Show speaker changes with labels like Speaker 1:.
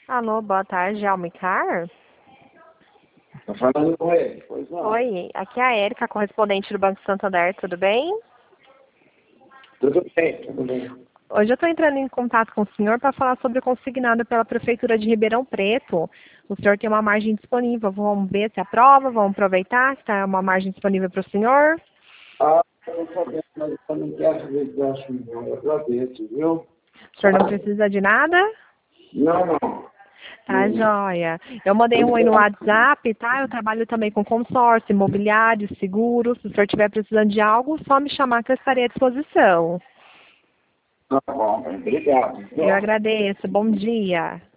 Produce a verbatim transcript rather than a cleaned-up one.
Speaker 1: Alô, boa tarde, Almicar?
Speaker 2: Tô falando com ele, pois não.
Speaker 1: Oi, aqui é a Érica, correspondente do Banco Santander, tudo bem?
Speaker 2: Tudo bem, tudo bem.
Speaker 1: Hoje eu estou entrando em contato com o senhor para falar sobre o consignado pela Prefeitura de Ribeirão Preto. O senhor tem uma margem disponível, vamos ver se aprova, vamos aproveitar, se está uma margem disponível para o senhor.
Speaker 2: Ah, eu tô sabendo, mas eu não quero ver se eu acho bom, eu agradeço, viu?
Speaker 1: O senhor não precisa de nada?
Speaker 2: Não, não.
Speaker 1: Tá,
Speaker 2: Não.
Speaker 1: joia. Eu mandei um oi no WhatsApp, tá? Eu trabalho também com consórcio, imobiliário, seguro. Se o senhor estiver precisando de algo, só me chamar que eu estarei à disposição.
Speaker 2: Tá bom, obrigado.
Speaker 1: Eu agradeço. Bom dia.